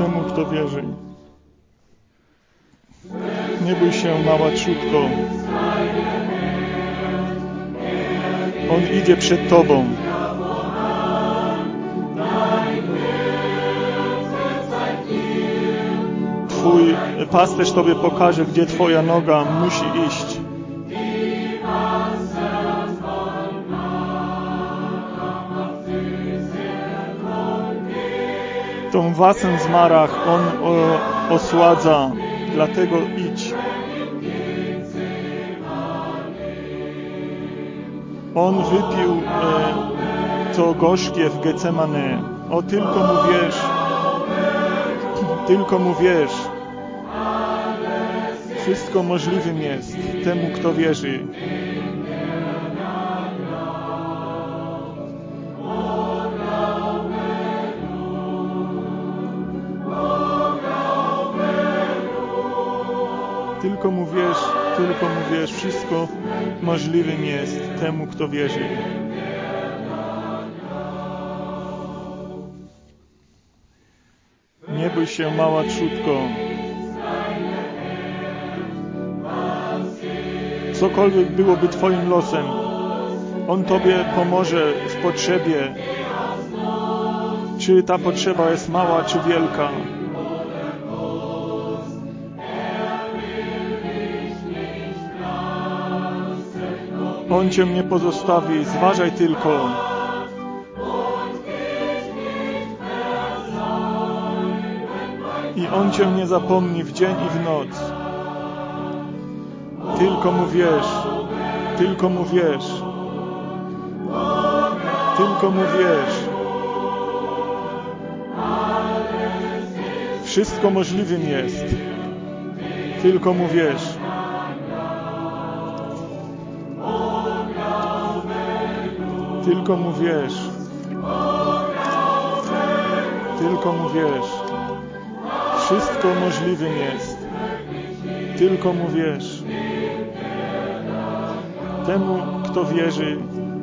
temu, kto wierzy. Nie bój się, mała trzódko. On idzie przed Tobą. Twój pasterz Tobie pokaże, gdzie Twoja noga musi iść. Tą wasę z marach On osładza, dlatego idź. On wypił to gorzkie w Getsemane. O, tylko Mu wierz. Tylko Mu wierz. Wszystko możliwym jest temu, kto wierzy. Tylko Mu wierz, wszystko możliwym jest temu, kto wierzy. Nie bój się, mała trzódko. Cokolwiek byłoby Twoim losem, On Tobie pomoże w potrzebie. Czy ta potrzeba jest mała, czy wielka. On Cię nie pozostawi, zważaj tylko. I On Cię nie zapomni w dzień i w noc. Tylko Mu wierz. Tylko Mu wierz. Tylko Mu wierz. Wszystko możliwym jest. Tylko Mu wierz. Tylko Mu wierz. Tylko Mu wierz. Wszystko możliwym jest. Tylko Mu wierz. Temu, kto wierzy.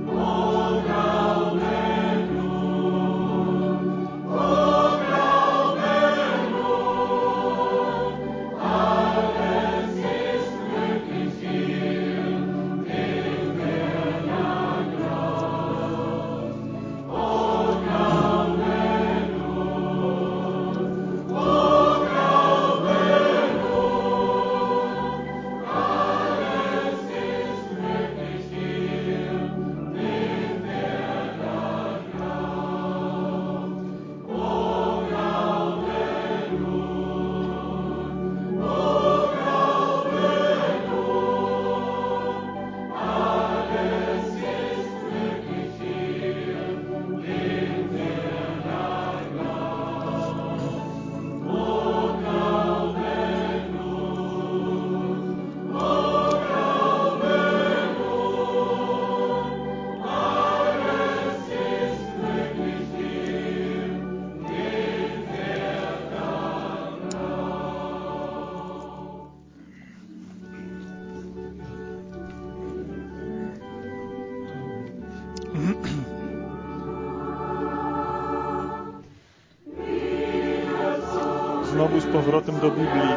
Znowu z powrotem do Biblii,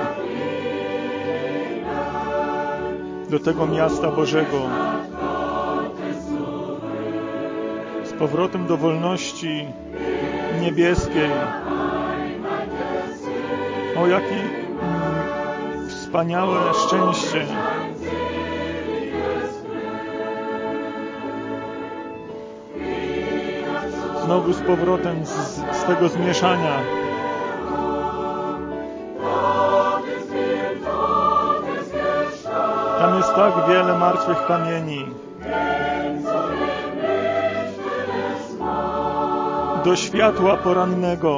do tego miasta Bożego, z powrotem do wolności niebieskiej. O, jakie wspaniałe szczęście! Znowu z powrotem z tego zmieszania. Tam jest tak wiele martwych kamieni. Do światła porannego.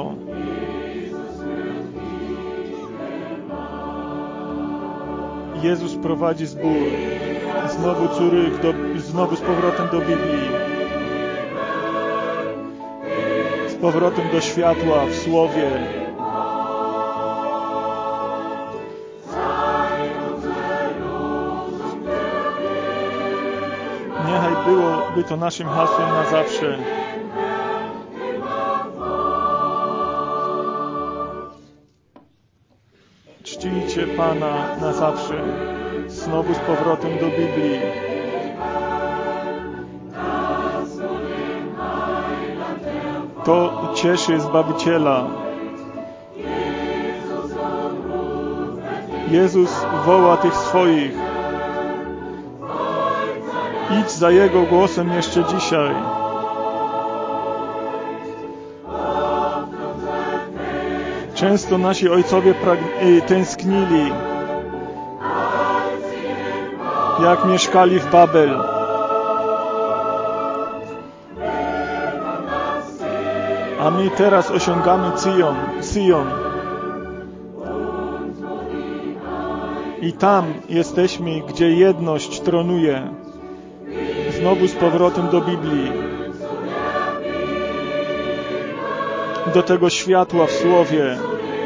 Jezus prowadzi zbór. Znowu Curych, znowu z powrotem do Biblii. Z powrotem do światła w Słowie. Niechaj byłoby to naszym hasłem na zawsze. Pana na zawsze. Znowu z powrotem do Biblii. To cieszy Zbawiciela. Jezus woła tych swoich. Idź za Jego głosem jeszcze dzisiaj. Często nasi ojcowie tęsknili, jak mieszkali w Babel. A my teraz osiągamy Syjon. I tam jesteśmy, gdzie jedność tronuje. Znowu z powrotem do Biblii. Do tego światła w Słowie.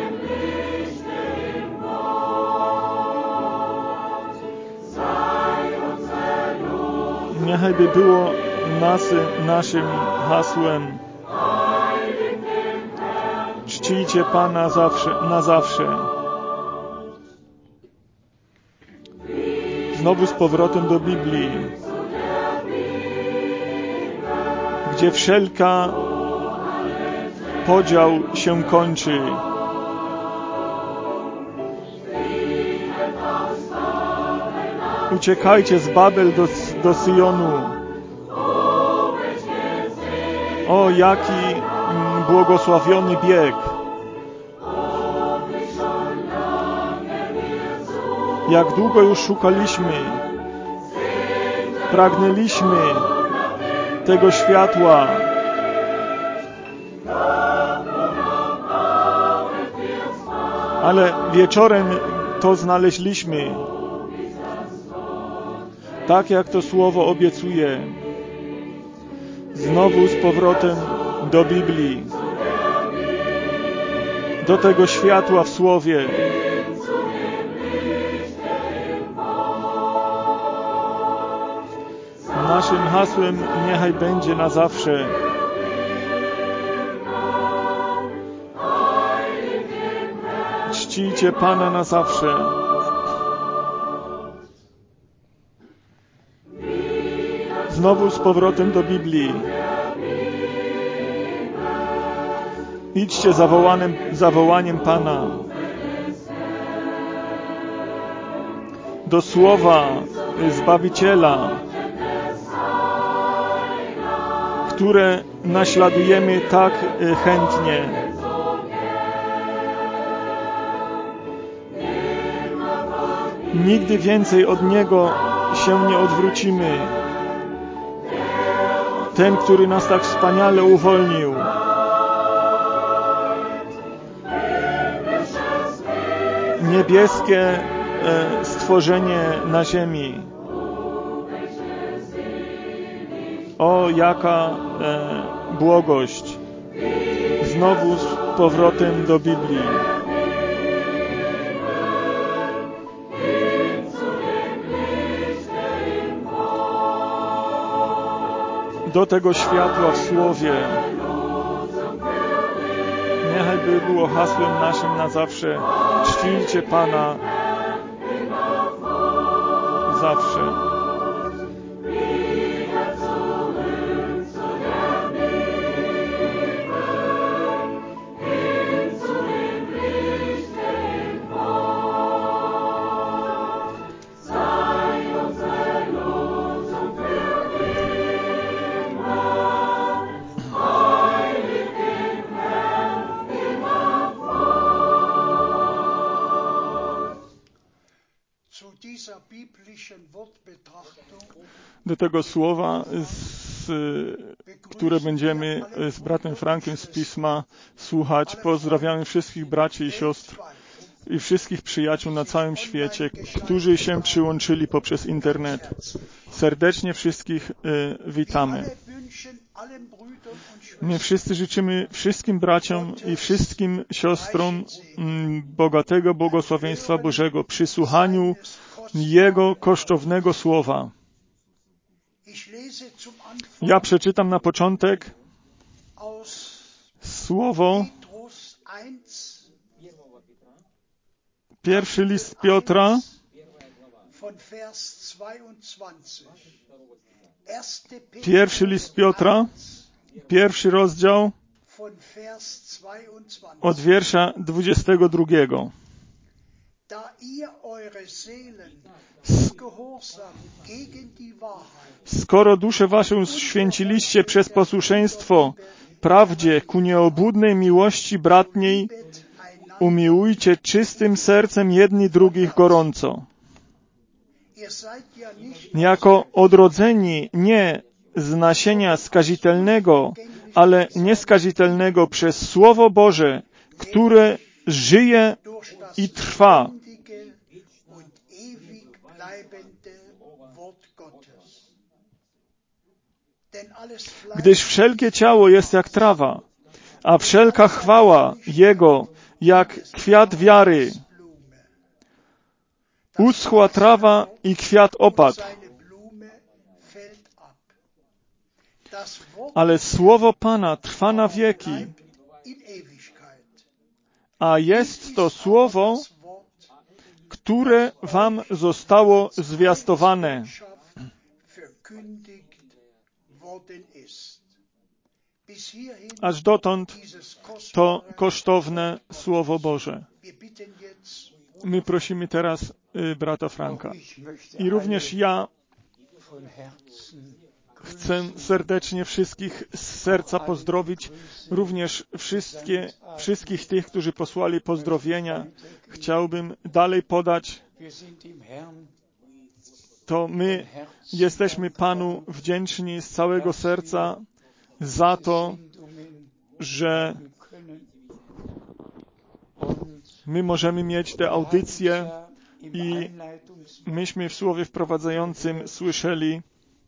Niechaj by było naszym hasłem: czcijcie Pana na zawsze. Znowu z powrotem do Biblii, gdzie wszelka podział się kończy. Uciekajcie z Babel do Syjonu. O, jaki błogosławiony bieg. Jak długo już szukaliśmy, pragnęliśmy tego światła. Ale wieczorem to znaleźliśmy. Tak jak to Słowo obiecuje. Znowu z powrotem do Biblii. Do tego światła w Słowie. Naszym hasłem niechaj będzie na zawsze: czcijcie Pana na zawsze. Znowu z powrotem do Biblii. Idźcie zawołaniem Pana. Do Słowa Zbawiciela, które naśladujemy tak chętnie. Nigdy więcej od Niego się nie odwrócimy. Ten, który nas tak wspaniale uwolnił. Niebieskie stworzenie na ziemi. O, jaka błogość. Znowu z powrotem do Biblii. Do tego światła w Słowie. Niechaj by było hasłem naszym na zawsze: czcijcie Pana zawsze. Do tego słowa, które będziemy z bratem Frankiem z Pisma słuchać, pozdrawiamy wszystkich braci i siostr i wszystkich przyjaciół na całym świecie, którzy się przyłączyli poprzez internet. Serdecznie wszystkich witamy. My wszyscy życzymy wszystkim braciom i wszystkim siostrom bogatego błogosławieństwa Bożego przy słuchaniu Jego kosztownego słowa. Ja przeczytam na początek słowo Pierwszy list Piotra, pierwszy list Piotra, pierwszy rozdział od wiersza 22. Skoro dusze wasze uświęciliście przez posłuszeństwo prawdzie ku nieobłudnej miłości bratniej, umiłujcie czystym sercem jedni drugich gorąco. Jako odrodzeni nie z nasienia skazitelnego, ale nieskazitelnego przez Słowo Boże, które żyje i trwa. Gdyż wszelkie ciało jest jak trawa, a wszelka chwała Jego jak kwiat wiary. Uschła trawa i kwiat opadł. Ale słowo Pana trwa na wieki. A jest to słowo, które wam zostało zwiastowane. Aż dotąd to kosztowne Słowo Boże. My prosimy teraz brata Franka. I również ja chcę serdecznie wszystkich z serca pozdrowić, również wszystkich tych, którzy posłali pozdrowienia. Chciałbym dalej podać, to my jesteśmy Panu wdzięczni z całego serca za to, że my możemy mieć te audycje i myśmy w słowie wprowadzającym słyszeli,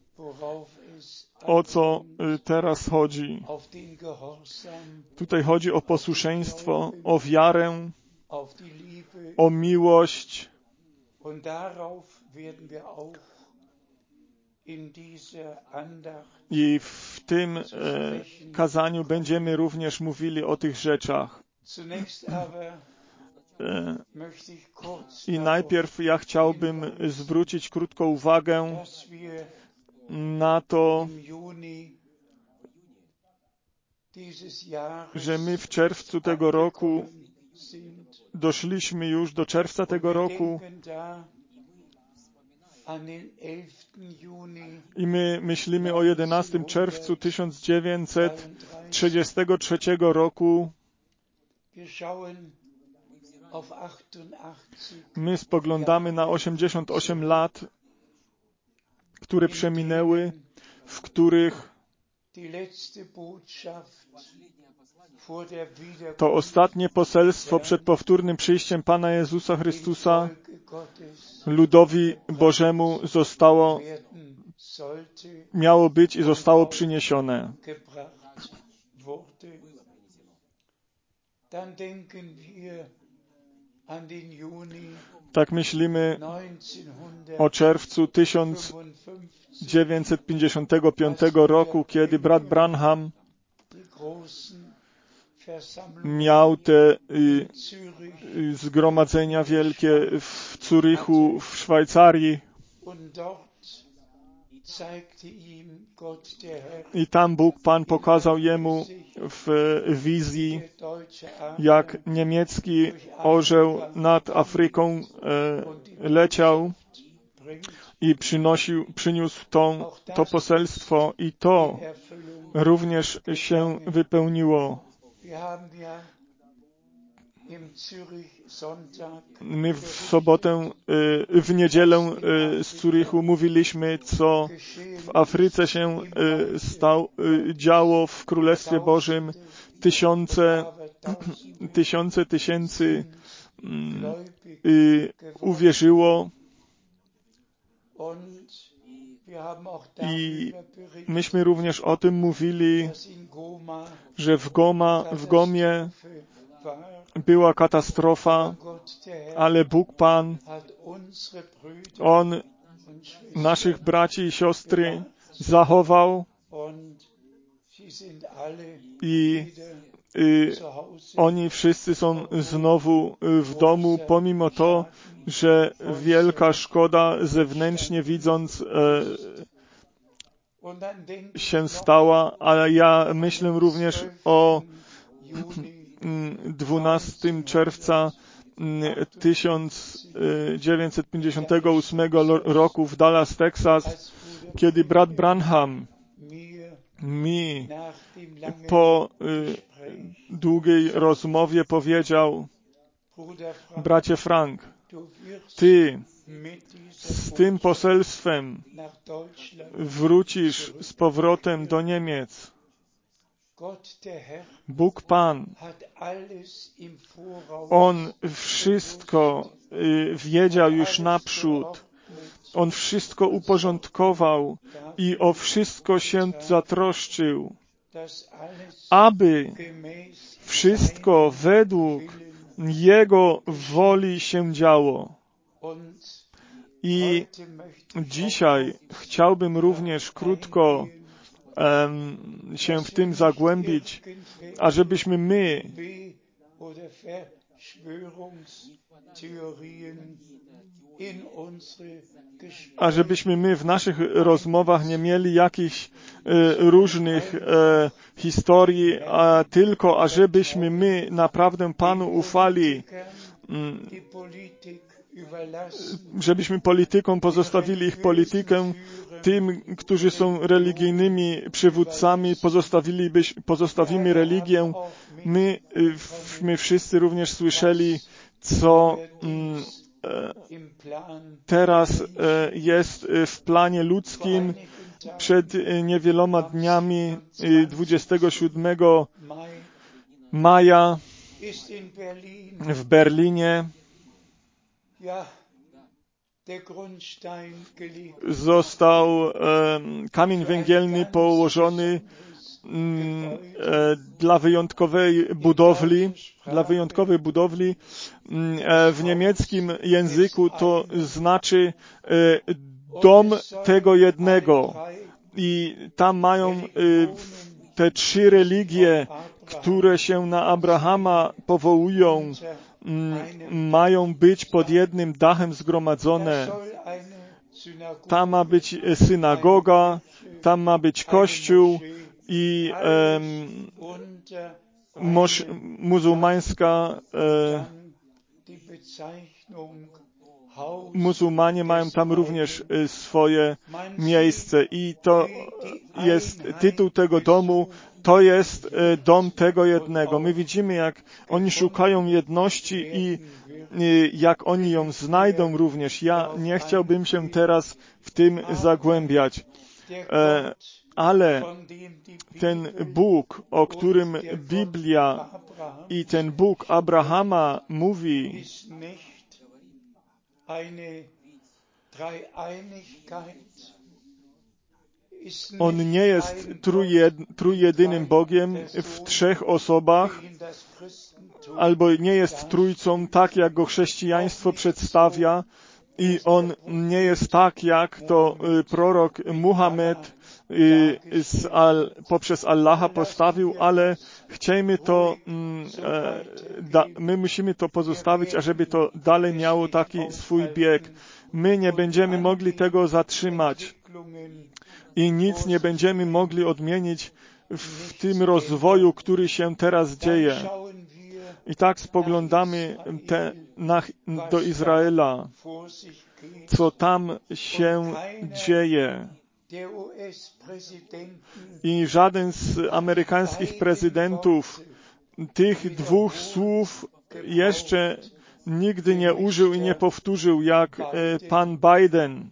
o co teraz chodzi. Tutaj chodzi o posłuszeństwo, o wiarę, o miłość. I w tym kazaniu będziemy również mówili o tych rzeczach. I najpierw ja chciałbym zwrócić krótko uwagę na to, że my w czerwcu tego roku doszliśmy już do czerwca tego roku i my myślimy o 11 czerwcu 1933 roku. My spoglądamy na 88 lat, które przeminęły, w których to ostatnie poselstwo przed powtórnym przyjściem Pana Jezusa Chrystusa ludowi Bożemu miało być i zostało przyniesione. Tak myślimy o czerwcu 1955 roku, kiedy brat Branham miał te zgromadzenia wielkie w Zurychu, w Szwajcarii. I tam Bóg Pan pokazał jemu w wizji, jak niemiecki orzeł nad Afryką leciał i przyniósł to poselstwo i to również się wypełniło. My w sobotę, w niedzielę z Zurychu mówiliśmy, co w Afryce się działo w Królestwie Bożym. Tysięcy uwierzyło. I myśmy również o tym mówili, że w Gomie była katastrofa, ale Bóg Pan, On naszych braci i siostry zachował i oni wszyscy są znowu w domu, pomimo to, że wielka szkoda zewnętrznie widząc się stała, ale ja myślę również o 12 czerwca 1958 roku w Dallas, Texas, kiedy brat Branham mi po długiej rozmowie powiedział: bracie Frank, ty z tym poselstwem wrócisz z powrotem do Niemiec. Bóg Pan, On wszystko wiedział już naprzód. On wszystko uporządkował i o wszystko się zatroszczył, aby wszystko według Jego woli się działo. I dzisiaj chciałbym również krótko się w tym zagłębić, ażebyśmy my w naszych rozmowach nie mieli jakichś różnych historii, a tylko ażebyśmy my naprawdę Panu ufali, żebyśmy politykom pozostawili ich politykę, tym, którzy są religijnymi przywódcami, pozostawimy religię. My wszyscy również słyszeli, co teraz jest w planie ludzkim. Przed niewieloma dniami, 27 maja w Berlinie został kamień węgielny położony dla wyjątkowej budowli. W niemieckim języku to znaczy dom tego jednego. I tam mają te 3 religie, które się na Abrahama powołują, mają być pod jednym dachem zgromadzone. Tam ma być synagoga, tam ma być kościół i muzułmanie mają tam również swoje miejsce i to jest tytuł tego domu, to jest dom tego jednego. My widzimy, jak oni szukają jedności i jak oni ją znajdą również. Ja nie chciałbym się teraz w tym zagłębiać. Ale ten Bóg, o którym Biblia i ten Bóg Abrahama mówi, On nie jest trójjedynym Bogiem w 3 osobach, albo nie jest trójcą tak, jak go chrześcijaństwo przedstawia, i on nie jest tak, jak to prorok Muhammad poprzez Allaha postawił, ale chcemy to, my musimy to pozostawić, ażeby to dalej miało taki swój bieg. My nie będziemy mogli tego zatrzymać i nic nie będziemy mogli odmienić w tym rozwoju, który się teraz dzieje. I tak spoglądamy do Izraela, co tam się dzieje. I żaden z amerykańskich prezydentów tych 2 słów jeszcze nigdy nie użył i nie powtórzył, jak pan Biden.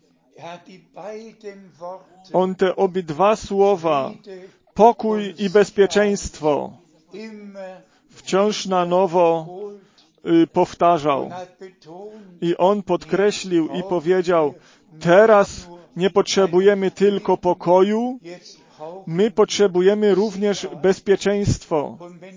On te obydwa słowa, pokój i bezpieczeństwo, wciąż na nowo powtarzał. I on podkreślił i powiedział, teraz nie potrzebujemy tylko pokoju, my potrzebujemy również bezpieczeństwo.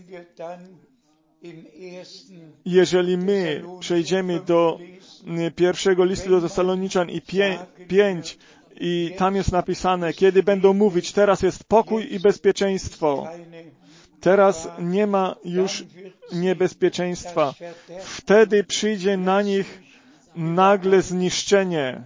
Jeżeli my przejdziemy do 1 listu do Tesaloniczan i 5, i tam jest napisane, kiedy będą mówić, teraz jest pokój i bezpieczeństwo, Teraz nie ma już niebezpieczeństwa. Wtedy przyjdzie na nich nagle zniszczenie,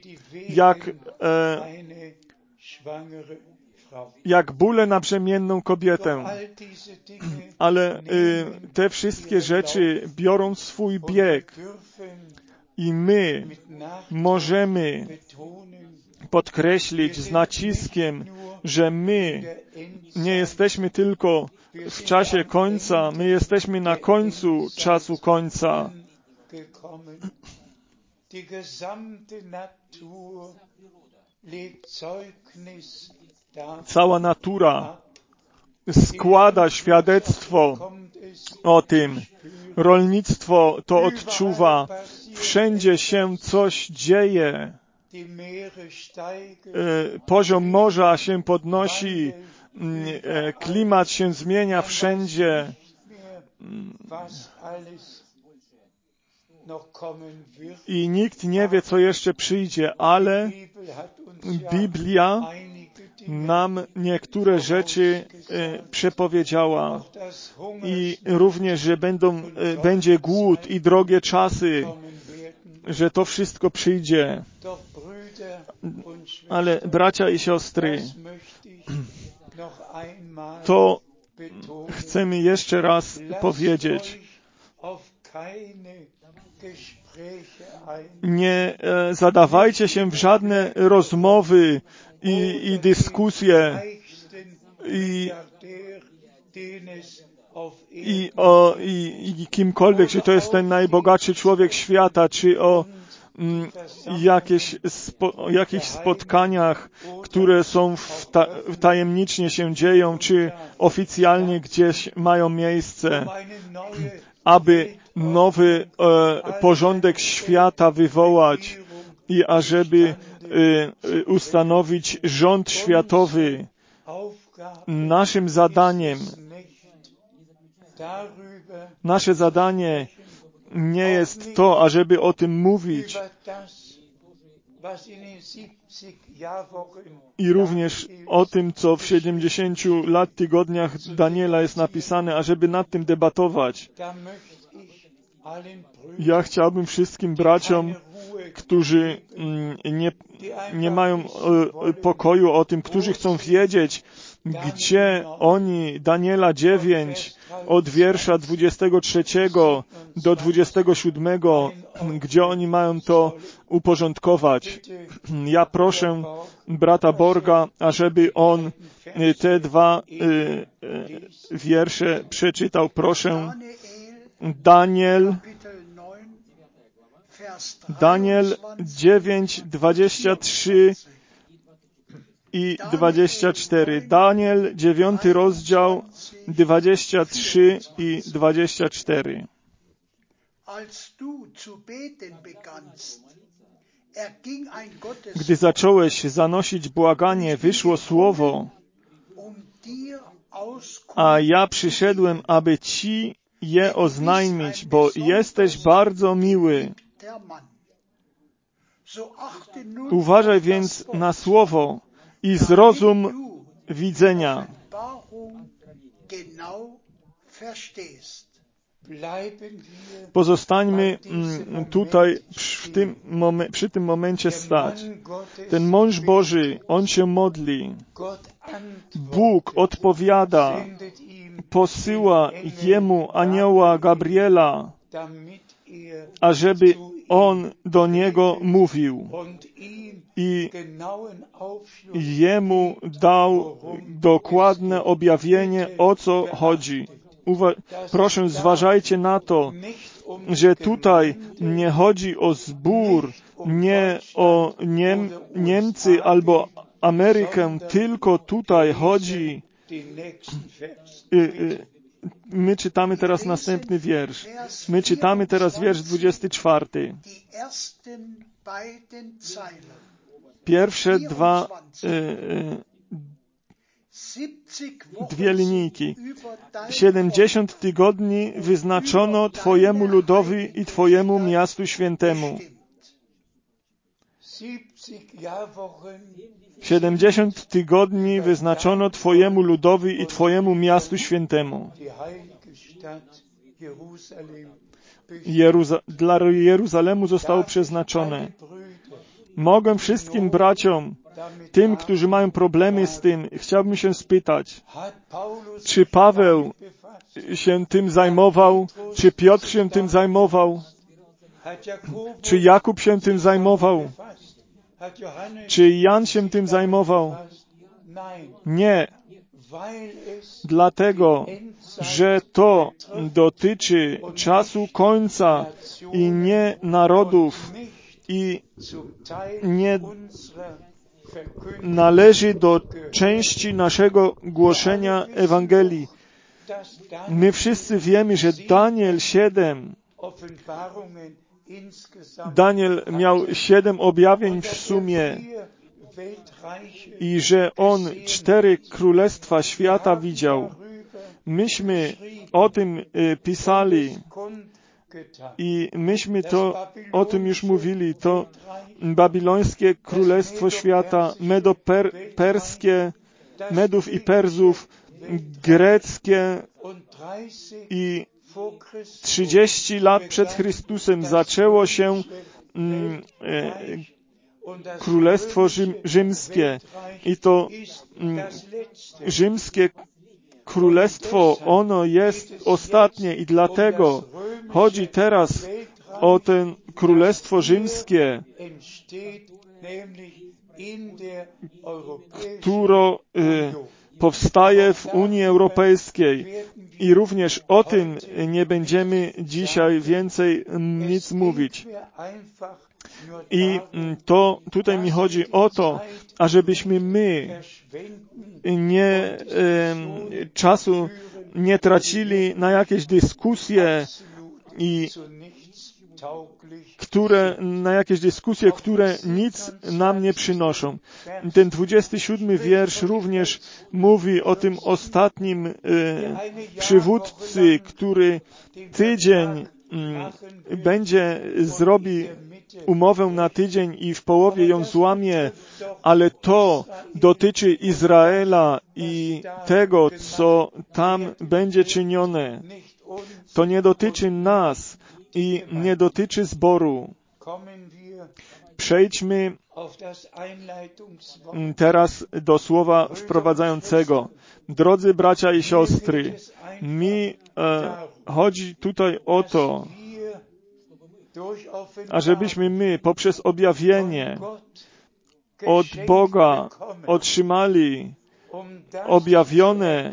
jak bóle na brzemienną kobietę. Ale te wszystkie rzeczy biorą swój bieg i my możemy podkreślić z naciskiem, że my nie jesteśmy tylko w czasie końca, my jesteśmy na końcu czasu końca. Cała natura składa świadectwo o tym. Rolnictwo to odczuwa. Wszędzie się coś dzieje. Poziom morza się podnosi. Klimat się zmienia wszędzie. I nikt nie wie, co jeszcze przyjdzie, ale Biblia nam niektóre rzeczy przepowiedziała. I również, że będzie głód i drogie czasy, że to wszystko przyjdzie. Ale bracia i siostry, to chcemy jeszcze raz powiedzieć. Nie zadawajcie się w żadne rozmowy i dyskusje i kimkolwiek, czy to jest ten najbogatszy człowiek świata, czy o jakichś spotkaniach, które są tajemnicznie się dzieją, czy oficjalnie gdzieś mają miejsce, aby nowy porządek świata wywołać i ażeby ustanowić rząd światowy. Nasze zadanie nie jest to, ażeby o tym mówić i również o tym, co w 70 lat tygodniach Daniela jest napisane, ażeby nad tym debatować. Ja chciałbym wszystkim braciom, którzy nie mają pokoju o tym, którzy chcą wiedzieć, gdzie oni, Daniela 9, od wiersza 23 do 27, gdzie oni mają to uporządkować. Ja proszę brata Borga, ażeby on te dwa wiersze przeczytał. Proszę. Daniel 9, 23 i 24. Daniel 9 rozdział 23 i 24. Gdy zacząłeś zanosić błaganie, wyszło słowo, a ja przyszedłem, aby Ci je oznajmić, bo jesteś bardzo miły. Uważaj więc na słowo i zrozum widzenia. Pozostańmy tutaj przy tym momencie stać. Ten mąż Boży, on się modli. Bóg odpowiada, posyła jemu anioła Gabriela, ażeby on do niego mówił i jemu dał dokładne objawienie, o co chodzi. Proszę, zważajcie na to, że tutaj nie chodzi o zbór, nie o Niemcy albo Amerykę, tylko tutaj chodzi. My czytamy teraz następny wiersz. My czytamy teraz wiersz 24. Pierwsze dwie linijki. 70 tygodni wyznaczono Twojemu ludowi i Twojemu miastu świętemu. 70 tygodni wyznaczono Twojemu ludowi i Twojemu miastu świętemu. Dla Jeruzalemu zostało przeznaczone. Mogę wszystkim braciom, tym, którzy mają problemy z tym, chciałbym się spytać, czy Paweł się tym zajmował, czy Piotr się tym zajmował, czy Jakub się tym zajmował, czy Jan się tym zajmował? Nie. Dlatego, że to dotyczy czasu końca i nie narodów i nie należy do części naszego głoszenia Ewangelii. My wszyscy wiemy, że Daniel miał 7 objawień w sumie i że on 4 królestwa świata widział. Myśmy o tym pisali i myśmy o tym już mówili. To babilońskie królestwo świata, medo-perskie, Medów i Perzów, greckie i 30 lat przed Chrystusem zaczęło się Królestwo Rzymskie i to rzymskie królestwo, ono jest ostatnie i dlatego chodzi teraz o to Królestwo Rzymskie, które powstaje w Unii Europejskiej. I również o tym nie będziemy dzisiaj więcej nic mówić. I to tutaj mi chodzi o to, ażebyśmy my czasu nie tracili na jakieś dyskusje które nic nam nie przynoszą. Ten 27 wiersz również mówi o tym ostatnim przywódcy, który tydzień zrobi umowę na tydzień i w połowie ją złamie, ale to dotyczy Izraela i tego, co tam będzie czynione. To nie dotyczy nas i nie dotyczy zboru. Przejdźmy teraz do słowa wprowadzającego. Drodzy bracia i siostry, mi chodzi tutaj o to, ażebyśmy my poprzez objawienie od Boga otrzymali objawione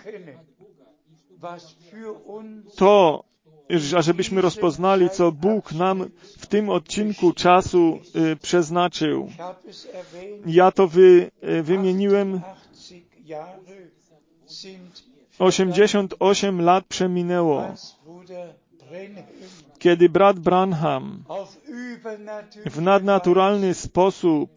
to, ażebyśmy rozpoznali, co Bóg nam w tym odcinku czasu przeznaczył. Ja to wymieniłem. 88 lat przeminęło, kiedy brat Branham w nadnaturalny sposób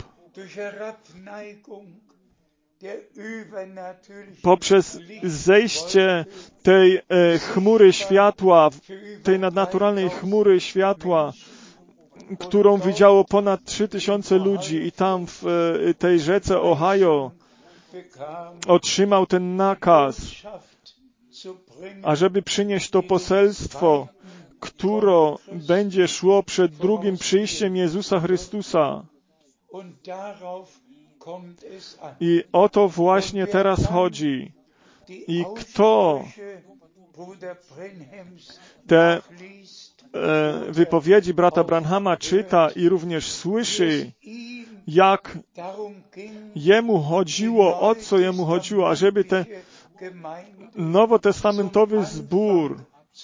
poprzez zejście tej chmury światła, tej nadnaturalnej chmury światła, którą widziało ponad 3000 ludzi i tam w tej rzece Ohio otrzymał ten nakaz, ażeby przynieść to poselstwo, które będzie szło przed drugim przyjściem Jezusa Chrystusa. I o to właśnie teraz chodzi. I kto te wypowiedzi brata Branhama czyta i również słyszy, jak jemu chodziło, o co jemu chodziło, ażeby ten nowotestamentowy zbór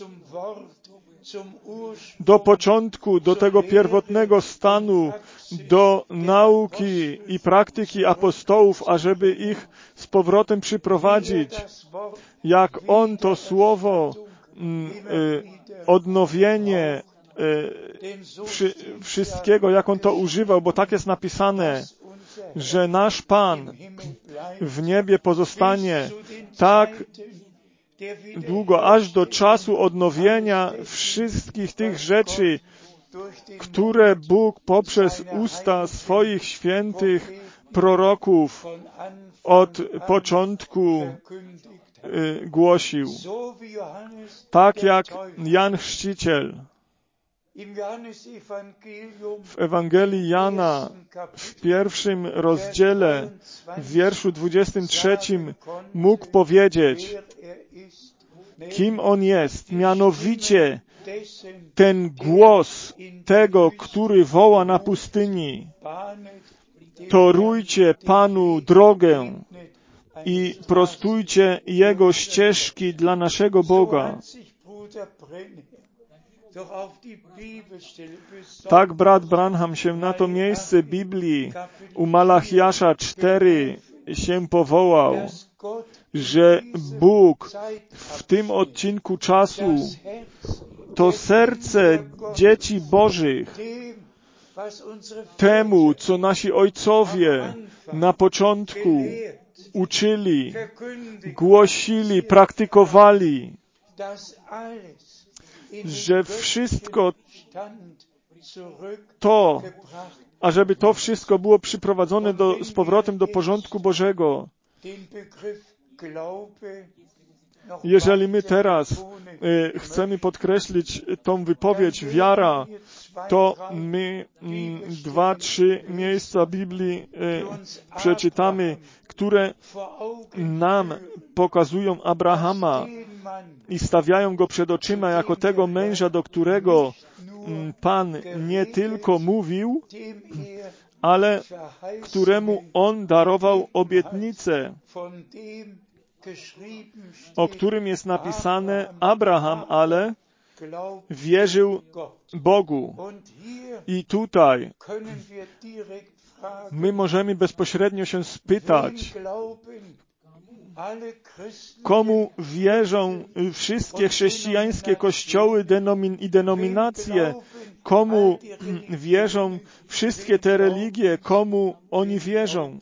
do początku, do tego pierwotnego stanu, do nauki i praktyki apostołów, ażeby ich z powrotem przyprowadzić, jak on to słowo, odnowienie wszystkiego, jak on to używał, bo tak jest napisane, że nasz Pan w niebie pozostanie tak długo, aż do czasu odnowienia wszystkich tych rzeczy, które Bóg poprzez usta swoich świętych proroków od początku głosił. Tak jak Jan Chrzciciel w Ewangelii Jana w 1 rozdziale w wierszu 23 mógł powiedzieć, kim on jest, mianowicie ten głos tego, który woła na pustyni, torujcie Panu drogę i prostujcie Jego ścieżki dla naszego Boga. Tak brat Branham się na to miejsce Biblii u Malachiasza 4 się powołał, że Bóg w tym odcinku czasu to serce dzieci Bożych temu, co nasi ojcowie na początku uczyli, głosili, praktykowali, że wszystko to, ażeby to wszystko było przyprowadzone z powrotem do porządku Bożego. Jeżeli my teraz chcemy podkreślić tą wypowiedź wiara, to my 2-3 miejsca Biblii przeczytamy, które nam pokazują Abrahama i stawiają go przed oczyma jako tego męża, do którego Pan nie tylko mówił, ale któremu On darował obietnicę, o którym jest napisane, Abraham ale wierzył Bogu. I tutaj my możemy bezpośrednio się spytać, komu wierzą wszystkie chrześcijańskie kościoły i denominacje, komu wierzą wszystkie te religie, komu oni wierzą,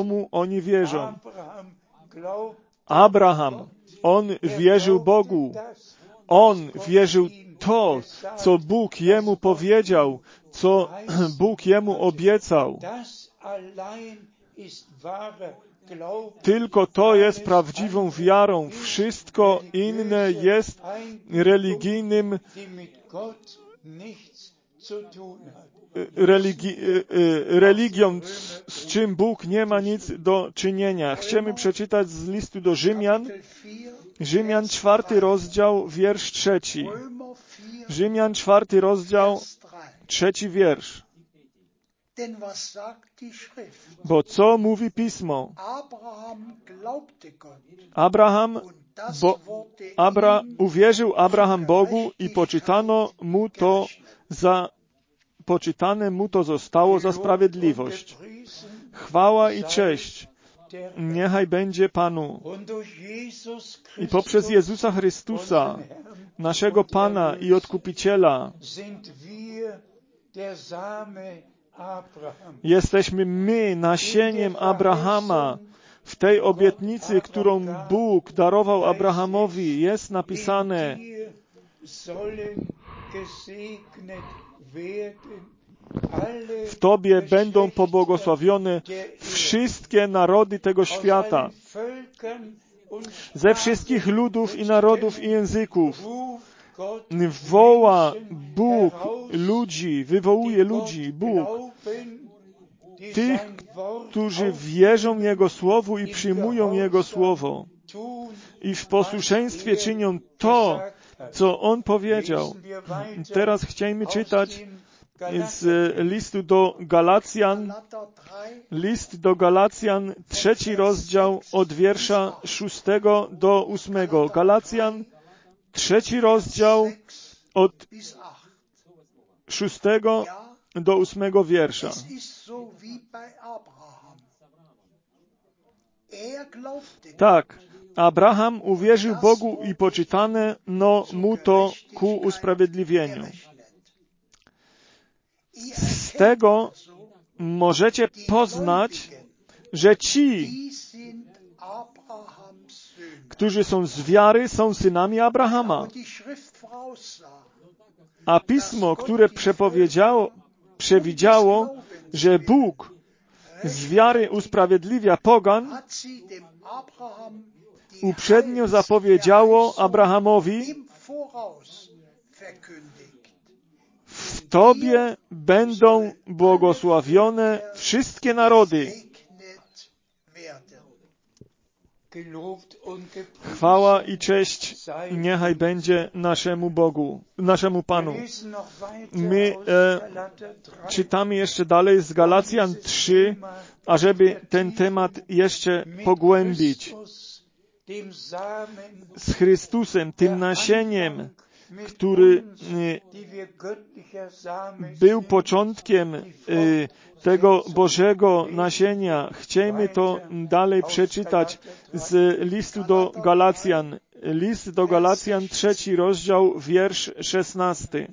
Abraham, on wierzył Bogu. On wierzył to, co Bóg jemu powiedział, co Bóg jemu obiecał. Tylko to jest prawdziwą wiarą. Wszystko inne jest religijnym religią, z czym Bóg nie ma nic do czynienia. Chcemy przeczytać z listu do Rzymian 4 rozdział, wiersz 3. Rzymian 4 rozdział, 3 wiersz. Bo co mówi Pismo? Uwierzył Abraham Bogu i poczytane mu to zostało za sprawiedliwość. Chwała i cześć niechaj będzie Panu. I poprzez Jezusa Chrystusa, naszego Pana i Odkupiciela, jesteśmy my nasieniem Abrahama. W tej obietnicy, którą Bóg darował Abrahamowi, jest napisane: w Tobie będą pobłogosławione wszystkie narody tego świata. Ze wszystkich ludów i narodów i języków woła Bóg ludzi, wywołuje ludzi, Bóg, tych, którzy wierzą Jego Słowu i przyjmują Jego Słowo i w posłuszeństwie czynią to, co On powiedział. Teraz chcielibyśmy czytać z listu do Galacjan, list do Galacjan, 3 rozdział od wiersza 6 do 8. Galacjan, 3 rozdział od 6 do 8 wiersza. Tak, Abraham uwierzył Bogu i poczytane mu to ku usprawiedliwieniu. Z tego możecie poznać, że ci, którzy są z wiary, są synami Abrahama. A Pismo, które przewidziało, że Bóg z wiary usprawiedliwia pogan, uprzednio zapowiedziało Abrahamowi: w Tobie będą błogosławione wszystkie narody. Chwała i cześć niechaj będzie naszemu Bogu, naszemu Panu. My czytamy jeszcze dalej z Galacjan 3, ażeby ten temat jeszcze pogłębić. Z Chrystusem, tym nasieniem, który był początkiem tego Bożego nasienia. Chciejmy to dalej przeczytać z listu do Galacjan. List do Galacjan, 3 rozdział, wiersz 16.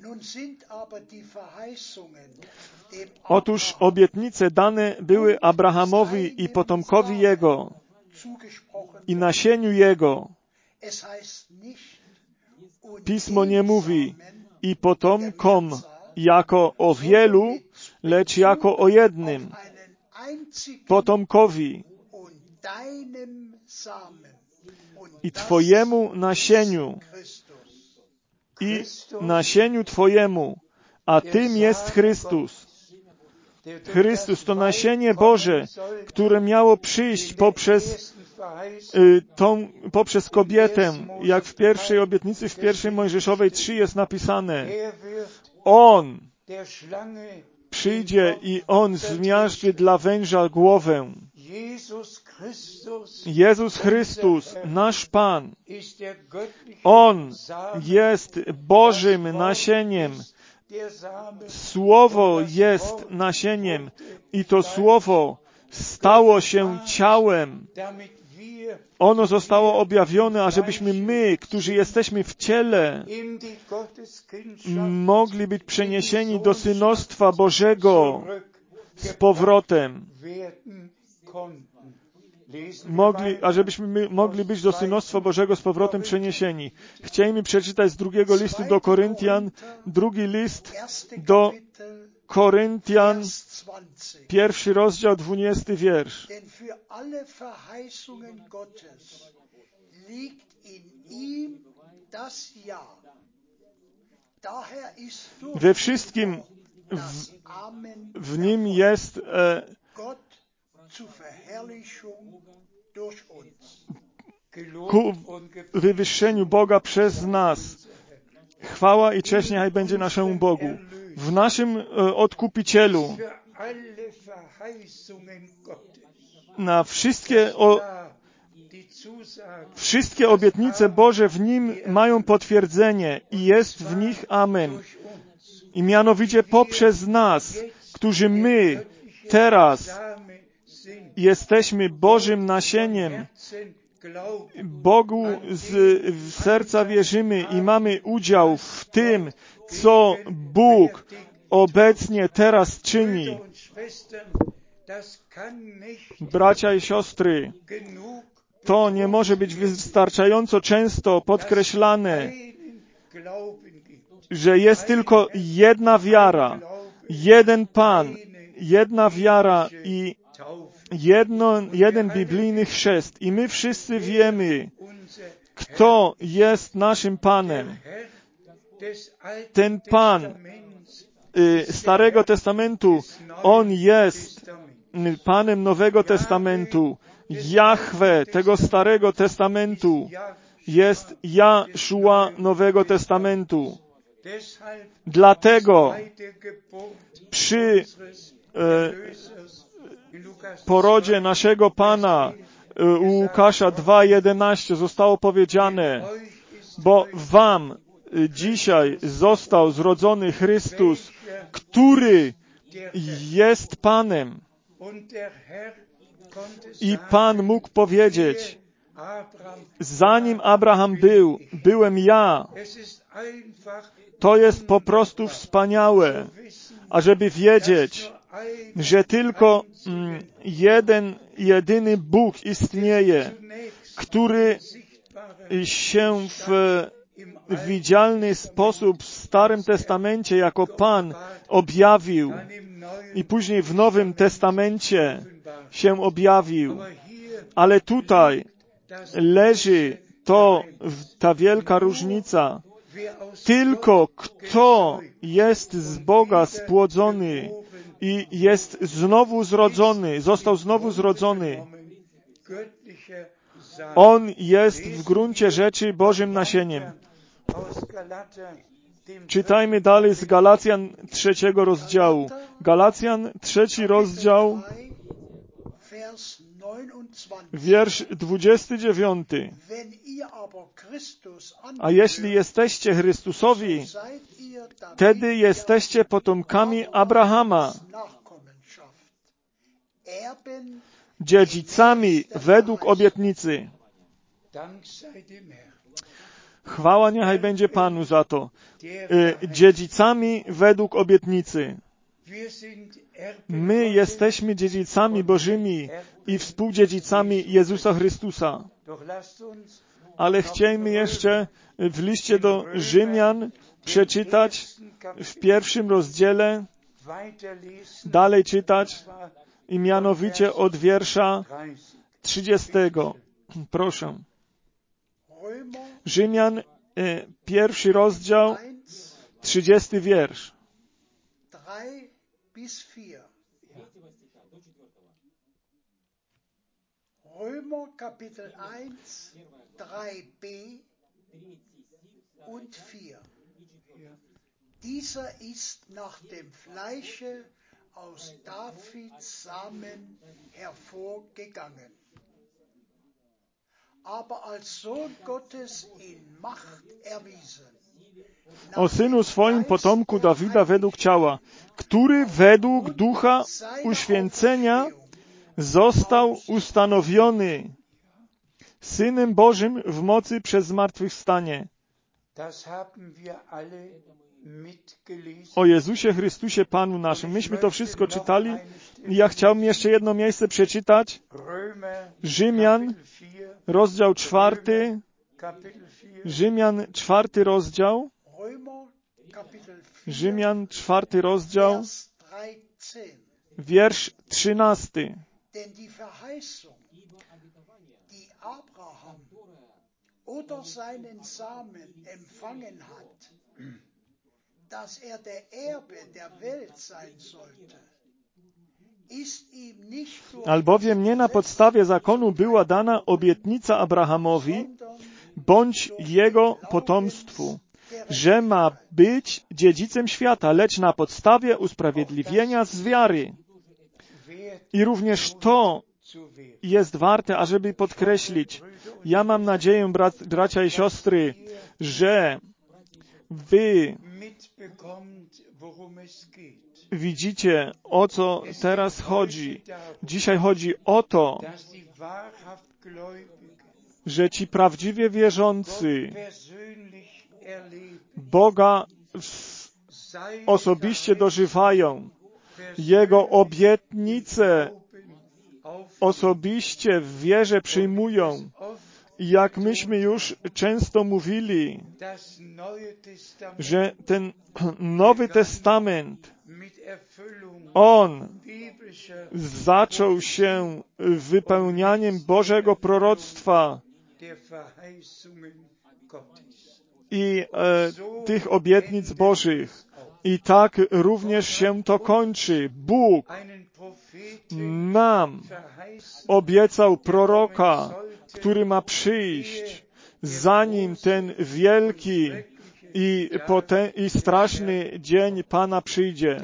Otóż obietnice dane były Abrahamowi i potomkowi jego i nasieniu jego. Pismo nie mówi i potomkom jako o wielu, lecz jako o jednym potomkowi i Twojemu nasieniu i nasieniu Twojemu, a tym jest Chrystus. Chrystus to nasienie Boże, które miało przyjść poprzez kobietę, jak w pierwszej obietnicy, w pierwszej Mojżeszowej 3 jest napisane. On przyjdzie i On zmiażdży dla węża głowę. Jezus Chrystus, nasz Pan, On jest Bożym nasieniem. Słowo jest nasieniem i to Słowo stało się ciałem. Ono zostało objawione, ażebyśmy my, którzy jesteśmy w ciele, mogli być przeniesieni do synostwa Bożego z powrotem. Ażebyśmy mogli być do synostwa Bożego z powrotem przeniesieni. Chciejmy przeczytać z drugiego listu do Koryntian, drugi list do Koryntian, 1 rozdział, 20 wiersz. We wszystkim w Nim jest ku wywyższeniu Boga przez nas. Chwała i cześć niechaj będzie naszemu Bogu. W naszym Odkupicielu na wszystkie obietnice Boże w Nim mają potwierdzenie i jest w nich amen. I mianowicie poprzez nas, którzy my teraz jesteśmy Bożym nasieniem, Bogu z serca wierzymy i mamy udział w tym, co Bóg obecnie teraz czyni. Bracia i siostry, to nie może być wystarczająco często podkreślane, że jest tylko jedna wiara, jeden Pan, jedna wiara i jeden biblijny chrzest. I my wszyscy wiemy, kto jest naszym Panem. Ten Pan Starego Testamentu, On jest Panem Nowego Testamentu. Jahwe tego Starego Testamentu jest Jaszua Nowego Testamentu. Dlatego przy porodzie naszego Pana u Łukasza 2:11 zostało powiedziane, bo wam dzisiaj został zrodzony Chrystus, który jest Panem. I Pan mógł powiedzieć, zanim Abraham był, byłem ja. To jest po prostu wspaniałe, ażeby wiedzieć, że tylko jeden, jedyny Bóg istnieje, który się w w widzialny sposób w Starym Testamencie jako Pan objawił i później w Nowym Testamencie się objawił. Ale tutaj leży ta wielka różnica. Tylko kto jest z Boga spłodzony i jest znowu zrodzony, został znowu zrodzony, on jest w gruncie rzeczy Bożym nasieniem. Czytajmy dalej z Galacjan 3 rozdziału. Galacjan 3 rozdział, wiersz 29. A jeśli jesteście Chrystusowi, wtedy jesteście potomkami Abrahama, dziedzicami według obietnicy. Chwała niechaj będzie Panu za to. Dziedzicami według obietnicy. My jesteśmy dziedzicami Bożymi i współdziedzicami Jezusa Chrystusa. Ale chcielibyśmy jeszcze w liście do Rzymian przeczytać w 1 rozdziale, dalej czytać i mianowicie od wiersza 30. Proszę. Rzymian, 1 rozdział, 30 wiersz. Römer Kapitel 1, 3b und 4. Dieser ist nach dem Fleische aus Davids Samen hervorgegangen, aber als Sohn Gottes in Macht erwiesen. O Synu swoim potomku Dawida według ciała, który według ducha uświęcenia został ustanowiony Synem Bożym w mocy przez zmartwychwstanie. O Jezusie Chrystusie Panu naszym. Myśmy to wszystko czytali i ja chciałbym jeszcze jedno miejsce przeczytać. Rzymian, rozdział 4. Rzymian, 4 rozdział. Rzymian, 4 rozdział, wiersz 13. Denn die Verheißung, die Abraham oder seinen Samen empfangen hat, dass er der Erbe der Welt sein sollte, ist ihm nicht durch Albowiem nie na podstawie zakonu była dana obietnica Abrahamowi, bądź jego potomstwu, że ma być dziedzicem świata, lecz na podstawie usprawiedliwienia z wiary. I również to jest warte, ażeby podkreślić. Ja mam nadzieję, bracia i siostry, że wy widzicie, o co teraz chodzi. Dzisiaj chodzi o to, że ci prawdziwie wierzący Boga osobiście dożywają, Jego obietnice osobiście w wierze przyjmują. I jak myśmy już często mówili, że ten Nowy Testament, on zaczął się wypełnianiem Bożego proroctwa i tych obietnic Bożych. I tak również się to kończy. Bóg nam obiecał proroka, który ma przyjść, zanim ten wielki i straszny dzień Pana przyjdzie.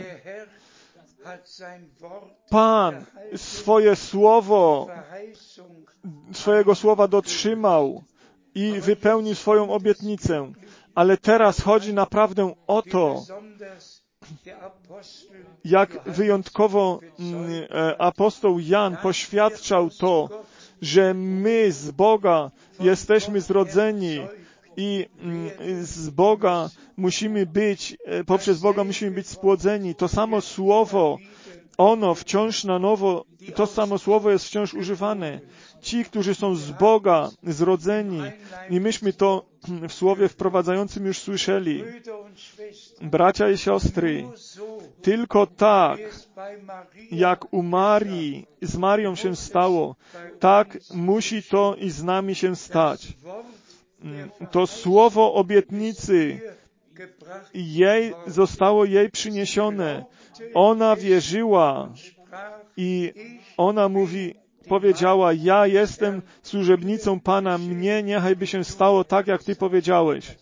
Pan swojego słowa dotrzymał i wypełnił swoją obietnicę. Ale teraz chodzi naprawdę o to, jak wyjątkowo apostoł Jan poświadczał to, że my z Boga jesteśmy zrodzeni i z Boga musimy być, poprzez Boga musimy być spłodzeni. To samo słowo ono wciąż na nowo, to samo słowo jest wciąż używane. Ci, którzy są z Boga zrodzeni, i myśmy to w słowie wprowadzającym już słyszeli. Bracia i siostry, tylko tak, jak u Marii, z Marią się stało, tak musi to i z nami się stać. To słowo obietnicy zostało jej przyniesione. Ona wierzyła i ona powiedziała, ja jestem służebnicą Pana, mnie niechaj się stało tak, jak Ty powiedziałeś.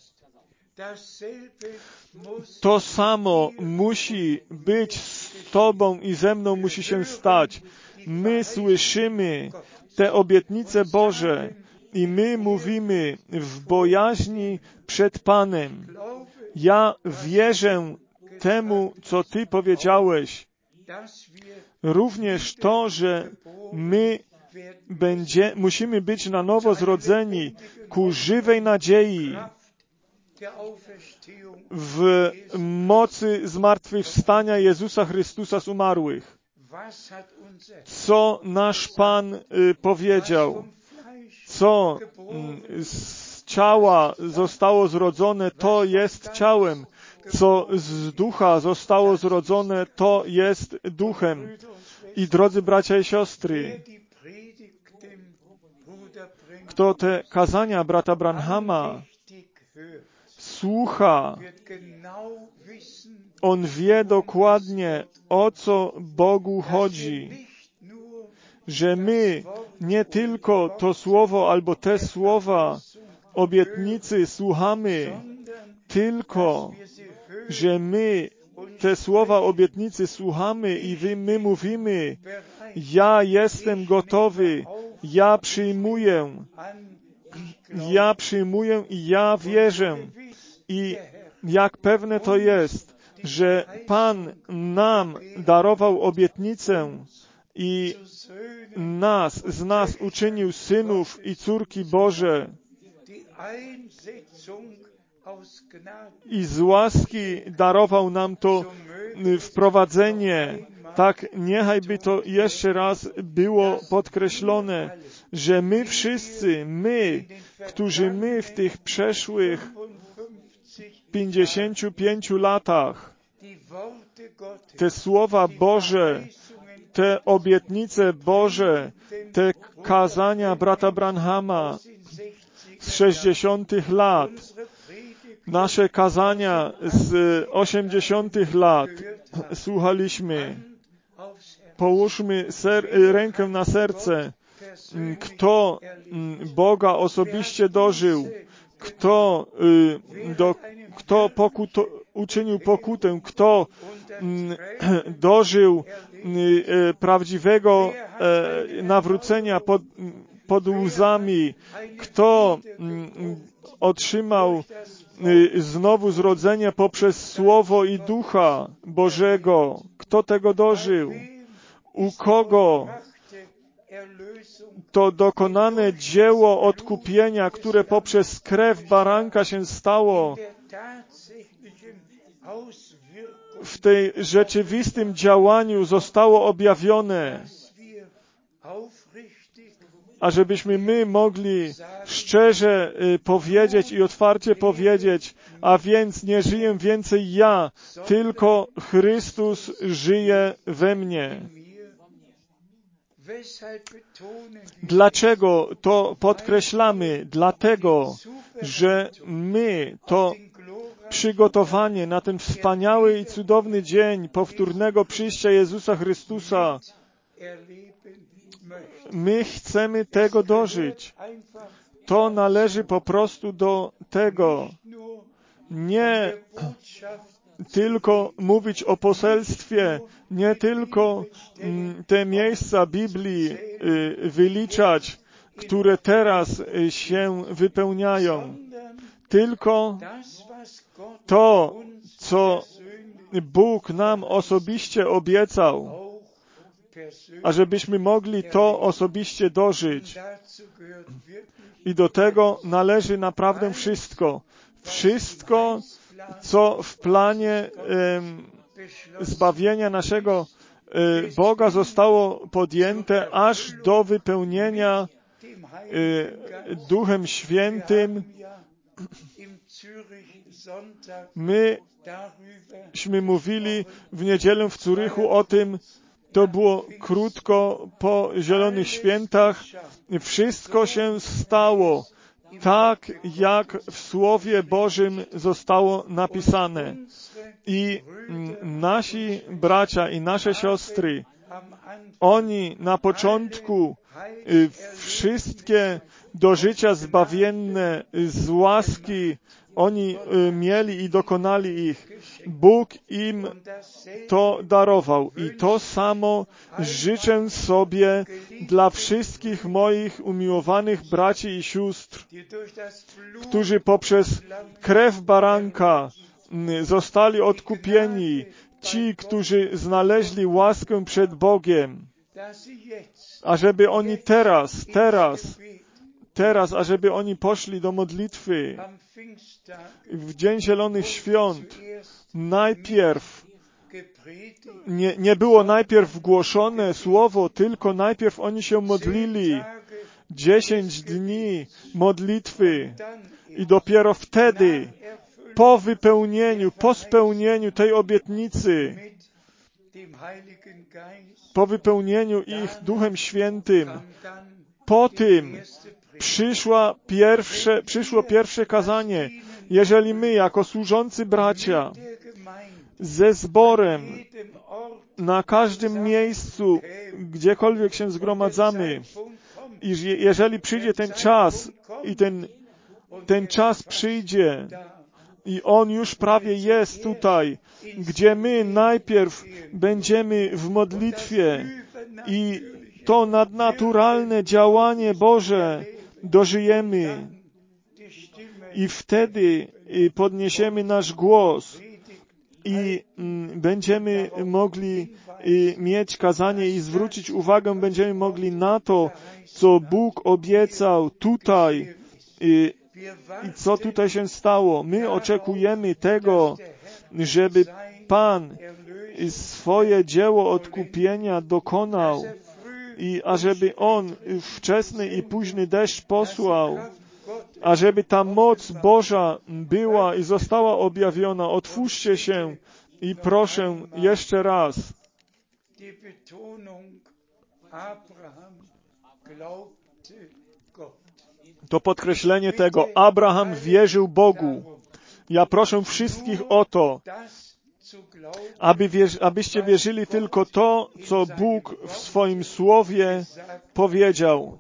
To samo musi być z Tobą i ze mną musi się stać. My słyszymy te obietnice Boże i my mówimy w bojaźni przed Panem. Ja wierzę temu, co Ty powiedziałeś. Również to, że my musimy być na nowo zrodzeni ku żywej nadziei w mocy zmartwychwstania Jezusa Chrystusa z umarłych. Co nasz Pan powiedział, co z ciała zostało zrodzone, to jest ciałem. Co z ducha zostało zrodzone, to jest duchem. I drodzy bracia i siostry, kto te kazania brata Branhama słucha, on wie dokładnie, o co Bogu chodzi. Że my nie tylko to słowo albo te słowa obietnicy słuchamy, tylko że my te słowa obietnicy słuchamy i my mówimy, ja jestem gotowy, ja przyjmuję i ja wierzę. I jak pewne to jest, że Pan nam darował obietnicę i z nas uczynił synów i córki Boże i z łaski darował nam to wprowadzenie. Tak, niechajby to jeszcze raz było podkreślone, że my wszyscy, którzy w tych przeszłych 55 latach te słowa Boże, te obietnice Boże, te kazania brata Branhama z 60 lat, nasze kazania z 80 lat słuchaliśmy. Połóżmy rękę na serce. Kto Boga osobiście dożył, kto uczynił pokutę, kto dożył prawdziwego nawrócenia pod łzami, kto otrzymał znowu zrodzenie poprzez Słowo i Ducha Bożego. Kto tego dożył? U kogo to dokonane dzieło odkupienia, które poprzez krew baranka się stało, w tej rzeczywistym działaniu zostało objawione, ażebyśmy my mogli szczerze powiedzieć i otwarcie powiedzieć, a więc nie żyję więcej ja, tylko Chrystus żyje we mnie. Dlaczego to podkreślamy? Dlatego, że my to przygotowanie na ten wspaniały i cudowny dzień powtórnego przyjścia Jezusa Chrystusa, my chcemy tego dożyć. To należy po prostu do tego. Nie tylko mówić o poselstwie, nie tylko te miejsca Biblii wyliczać, które teraz się wypełniają, tylko to, co Bóg nam osobiście obiecał, ażebyśmy mogli to osobiście dożyć. I do tego należy naprawdę wszystko. Wszystko, co w planie zbawienia naszego Boga zostało podjęte aż do wypełnienia Duchem Świętym. Myśmy mówili w niedzielę w Zurychu o tym, to było krótko po Zielonych Świętach. Wszystko się stało tak, jak w Słowie Bożym zostało napisane. I nasi bracia i nasze siostry, oni na początku wszystkie do życia zbawienne z łaski oni mieli i dokonali ich. Bóg im to darował. I to samo życzę sobie dla wszystkich moich umiłowanych braci i sióstr, którzy poprzez krew baranka zostali odkupieni, ci, którzy znaleźli łaskę przed Bogiem, ażeby oni teraz, ażeby oni poszli do modlitwy w Dzień Zielonych Świąt. Najpierw, nie było najpierw głoszone słowo, tylko najpierw oni się modlili. 10 dni modlitwy i dopiero wtedy, po spełnieniu tej obietnicy, po wypełnieniu ich Duchem Świętym, po tym przyszło pierwsze kazanie. Jeżeli my, jako służący bracia, ze zborem, na każdym miejscu, gdziekolwiek się zgromadzamy, i jeżeli przyjdzie ten czas i ten czas przyjdzie i on już prawie jest tutaj, gdzie my najpierw będziemy w modlitwie i to nadnaturalne działanie Boże dożyjemy i wtedy podniesiemy nasz głos i będziemy mogli mieć kazanie i zwrócić uwagę, będziemy mogli na to, co Bóg obiecał tutaj i co tutaj się stało. My oczekujemy tego, żeby Pan swoje dzieło odkupienia dokonał i ażeby On wczesny i późny deszcz posłał, ażeby ta moc Boża była i została objawiona. Otwórzcie się i proszę jeszcze raz. To podkreślenie tego. Abraham wierzył Bogu. Ja proszę wszystkich o to, abyście wierzyli tylko to, co Bóg w swoim Słowie powiedział.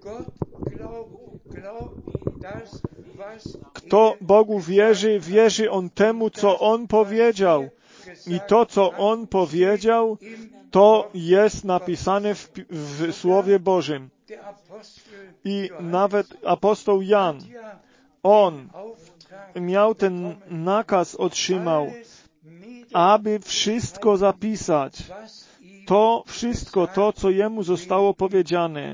Kto Bogu wierzy, wierzy on temu, co On powiedział. I to, co On powiedział, to jest napisane w Słowie Bożym. I nawet apostoł Jan, on miał ten nakaz, otrzymał, aby wszystko zapisać. To wszystko, to, co jemu zostało powiedziane.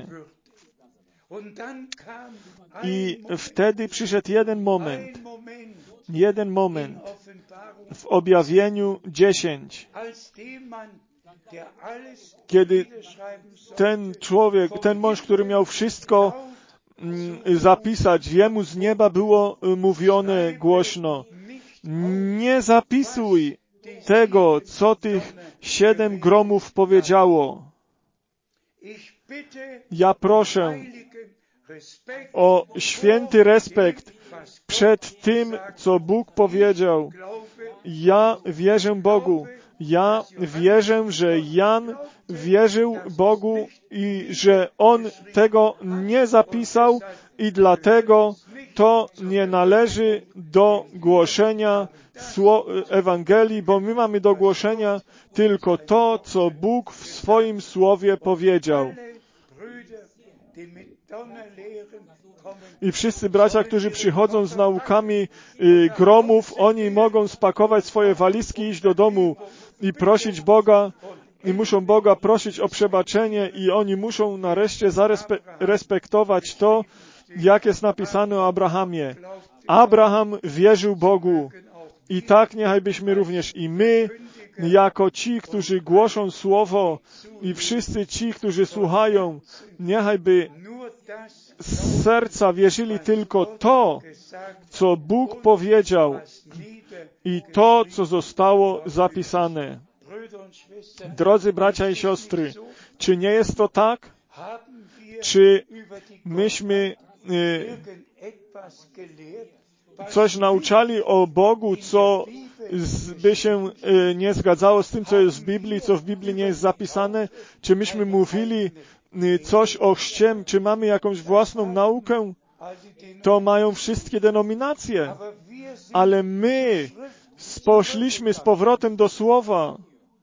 I wtedy przyszedł jeden moment w objawieniu 10, kiedy ten człowiek, ten mąż, który miał wszystko zapisać, jemu z nieba było mówione głośno: nie zapisuj tego, co tych 7 gromów powiedziało. Ja proszę o święty respekt przed tym, co Bóg powiedział. Ja wierzę Bogu. Ja wierzę, że Jan wierzył Bogu i że on tego nie zapisał i dlatego to nie należy do głoszenia Ewangelii, bo my mamy do głoszenia tylko to, co Bóg w swoim Słowie powiedział. I wszyscy bracia, którzy przychodzą z naukami gromów, oni mogą spakować swoje walizki, iść do domu i prosić Boga, i muszą Boga prosić o przebaczenie i oni muszą nareszcie zarespektować to, jak jest napisane o Abrahamie. Abraham wierzył Bogu. I tak niechaj byśmy również i my jako ci, którzy głoszą Słowo i wszyscy ci, którzy słuchają, niechajby z serca wierzyli tylko to, co Bóg powiedział i to, co zostało zapisane. Drodzy bracia i siostry, czy nie jest to tak? Czy myśmy coś nauczali o Bogu, co by się nie zgadzało z tym, co jest w Biblii, co w Biblii nie jest zapisane? Czy myśmy mówili coś o chrzcie? Czy mamy jakąś własną naukę? To mają wszystkie denominacje. Ale my poszliśmy z powrotem do Słowa,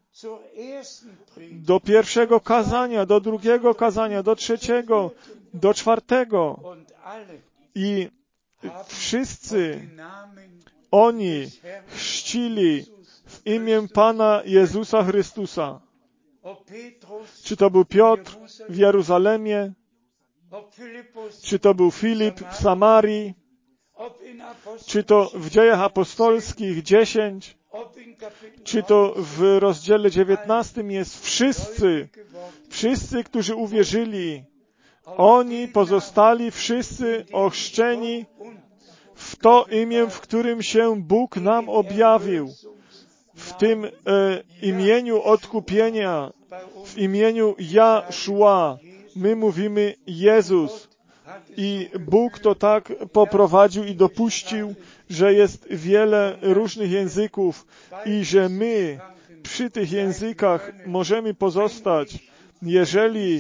do pierwszego kazania, do drugiego kazania, do trzeciego, do czwartego. I wszyscy oni chrzcili w imię Pana Jezusa Chrystusa. Czy to był Piotr w Jeruzalemie, czy to był Filip w Samarii, czy to w Dziejach Apostolskich 10, czy to w rozdziale 19 jest wszyscy, którzy uwierzyli, oni pozostali wszyscy ochrzczeni w to imię, w którym się Bóg nam objawił, w tym imieniu odkupienia, w imieniu Jaszua. My mówimy Jezus. I Bóg to tak poprowadził i dopuścił, że jest wiele różnych języków i że my przy tych językach możemy pozostać. Jeżeli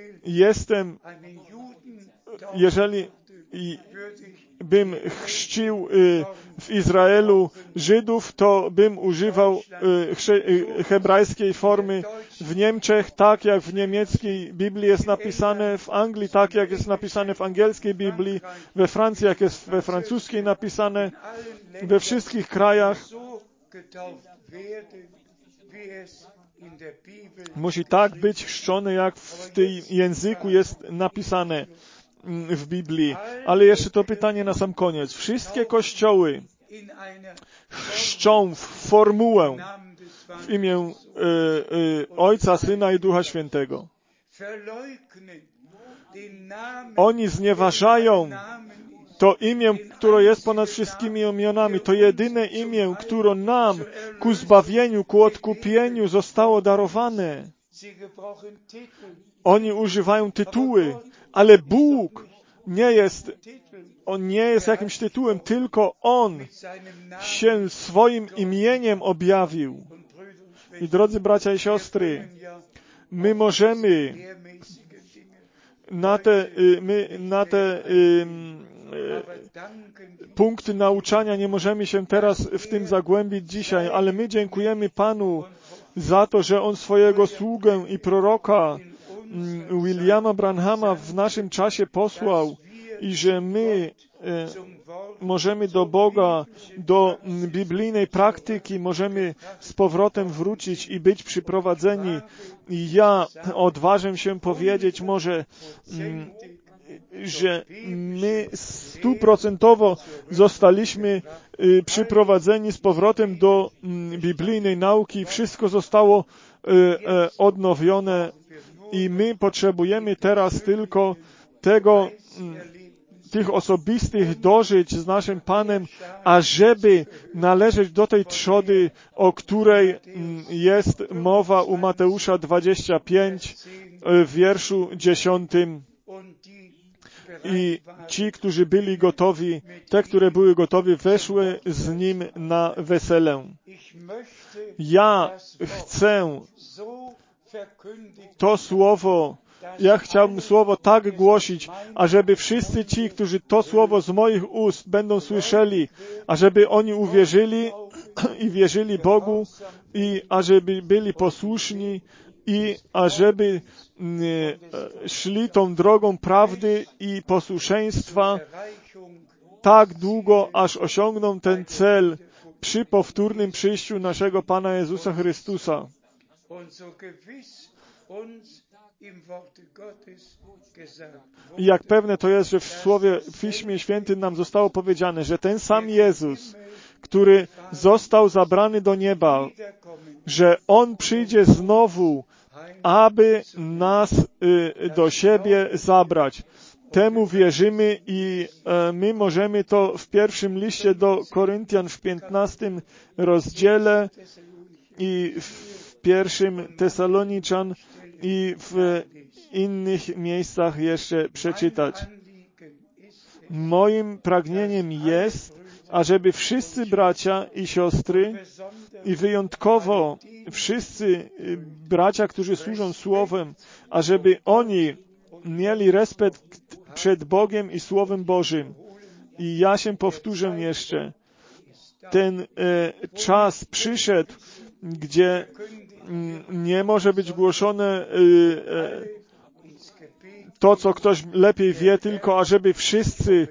bym chrzcił w Izraelu Żydów, to bym używał hebrajskiej formy. W Niemczech tak, jak w niemieckiej Biblii jest napisane, w Anglii tak, jak jest napisane w angielskiej Biblii, we Francji, jak jest we francuskiej napisane, we wszystkich krajach musi tak być chrzczony, jak w tym języku jest napisane w Biblii. Ale jeszcze to pytanie na sam koniec. Wszystkie kościoły chrzczą w formułę w imię Ojca, Syna i Ducha Świętego. Oni znieważają to imię, które jest ponad wszystkimi imionami. To jedyne imię, które nam ku zbawieniu, ku odkupieniu zostało darowane. Oni używają tytuły, ale Bóg On nie jest jakimś tytułem, tylko On się swoim imieniem objawił. I drodzy bracia i siostry, my możemy na te punkty nauczania nie możemy się teraz w tym zagłębić dzisiaj, ale my dziękujemy Panu za to, że On swojego sługę i proroka Williama Branhama w naszym czasie posłał i że my możemy do Boga, do biblijnej praktyki, możemy z powrotem wrócić i być przyprowadzeni. I ja odważę się powiedzieć może, że my 100% zostaliśmy przyprowadzeni z powrotem do biblijnej nauki. Wszystko zostało odnowione i my potrzebujemy teraz tylko tych osobistych dożyć z naszym Panem, ażeby należeć do tej trzody, o której jest mowa u Mateusza 25 w wierszu 10. I ci, którzy byli gotowi, te, które były gotowi, weszły z Nim na wesele. Ja chcę to słowo, ja chciałbym słowo tak głosić, ażeby wszyscy ci, którzy to słowo z moich ust będą słyszeli, ażeby oni uwierzyli i wierzyli Bogu i ażeby byli posłuszni i ażeby szli tą drogą prawdy i posłuszeństwa tak długo, aż osiągną ten cel przy powtórnym przyjściu naszego Pana Jezusa Chrystusa. I jak pewne to jest, że w Piśmie Świętym nam zostało powiedziane, że ten sam Jezus, który został zabrany do nieba, że On przyjdzie znowu, aby nas do siebie zabrać. Temu wierzymy i my możemy to w pierwszym liście do Koryntian w 15 rozdziale i w pierwszym Tesaloniczan i w innych miejscach jeszcze przeczytać. Moim pragnieniem jest, ażeby wszyscy bracia i siostry i wyjątkowo wszyscy bracia, którzy służą Słowem, ażeby oni mieli respekt przed Bogiem i Słowem Bożym. I ja się powtórzę jeszcze. Ten czas przyszedł, gdzie nie może być głoszone to, co ktoś lepiej wie, tylko ażeby wszyscy